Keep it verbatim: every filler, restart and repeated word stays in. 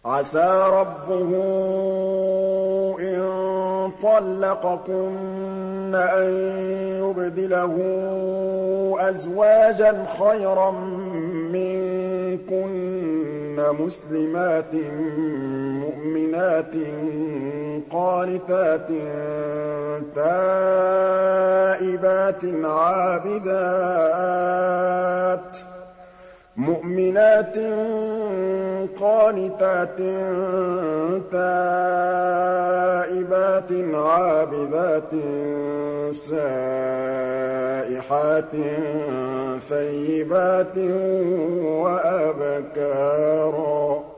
عَسَىٰ رَبُّهُ إِن طَلَّقَكُنَّ أَن يُبْدِلَهُ أَزْوَاجًا خَيْرًا مِّنكُنَّ مُسْلِمَاتٍ مُّؤْمِنَاتٍ قَانِتَاتٍ تَائِبَاتٍ عَابِدَاتٍ مُؤْمِنَاتٍ قَانِتَاتٍ تَائِبَاتٍ عَابِدَاتٍ سَائِحَاتٍ ثَيِّبَاتٍ وَأَبْكَارًا